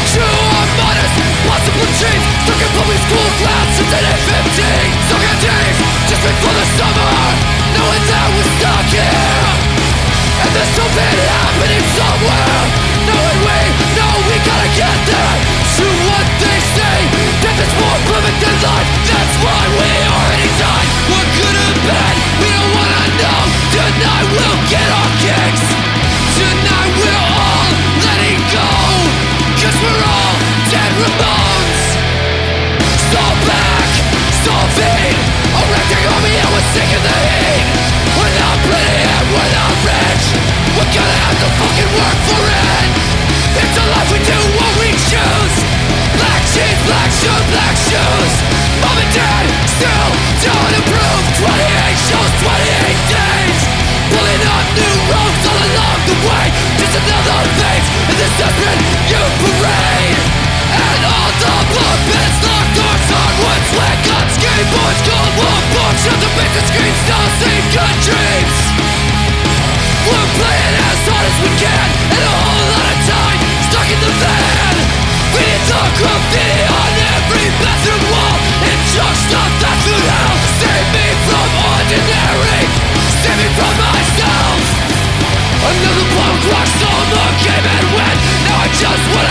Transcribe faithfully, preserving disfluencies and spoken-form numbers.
True or modest, possible dreams. Stuck in public school class since eighteen fifteen. Stuck in days, just before the summer, knowing that we're stuck here. And there's something happening somewhere, knowing we know we gotta get there. To what they say, death is more perfect than life. That's why we already died. What could have been, we don't wanna know. Tonight we'll get our kicks. Tonight we're all letting go, cause we're all dead Ramones. Stall back, solving, erecting army and we're singing the heat. We're not pretty and we're not rich. We're gonna have to fucking work for it. It's a life we do what we choose. Black jeans, black shirt, black shoes. Mom and dad still don't improve. Twenty-eight shows, twenty-eight days. Pulling up new roads all along the way. Just another phase in this desperate youth parade. And all the blood pits, locked doors, hardwood, sweat guns, skateboards, cold war books, shelter bits and screams, don't see good dreams. We're playing as hard as we can, and a whole lot of time stuck in the van. Reading the graffiti on every bathroom wall. It just not that food hell. Save me from ordinary. Save me from myself. Another blow clock, so the game and win. Now I just wanna